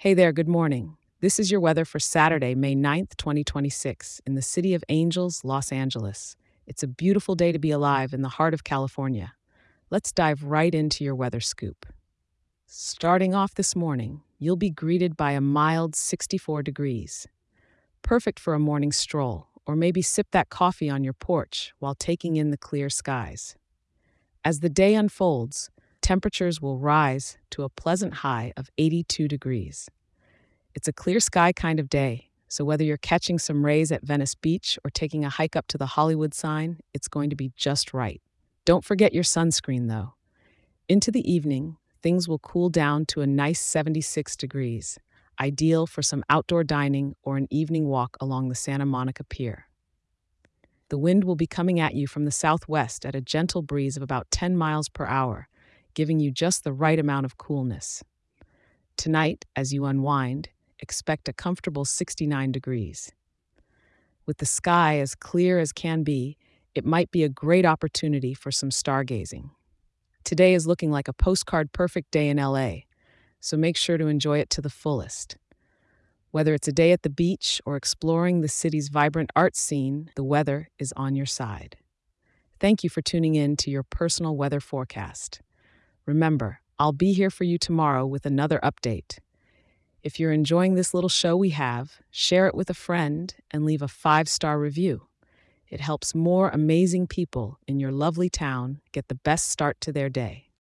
Hey there, good morning. This is your weather for Saturday, May 9th, 2026, in the city of Angels, Los Angeles. It's a beautiful day to be alive in the heart of California. Let's dive right into your weather scoop. Starting off this morning, you'll be greeted by a mild 64 degrees, perfect for a morning stroll, or maybe sip that coffee on your porch while taking in the clear skies. As the day unfolds, temperatures will rise to a pleasant high of 82 degrees. It's a clear sky kind of day, so whether you're catching some rays at Venice Beach or taking a hike up to the Hollywood sign, it's going to be just right. Don't forget your sunscreen, though. Into the evening, things will cool down to a nice 76 degrees, ideal for some outdoor dining or an evening walk along the Santa Monica Pier. The wind will be coming at you from the southwest at a gentle breeze of about 10 miles per hour, giving you just the right amount of coolness. Tonight, as you unwind, expect a comfortable 69 degrees. With the sky as clear as can be, it might be a great opportunity for some stargazing. Today is looking like a postcard perfect day in LA, so make sure to enjoy it to the fullest. Whether it's a day at the beach or exploring the city's vibrant art scene, the weather is on your side. Thank you for tuning in to your personal weather forecast. Remember, I'll be here for you tomorrow with another update. If you're enjoying this little show we have, share it with a friend and leave a 5-star review. It helps more amazing people in your lovely town get the best start to their day.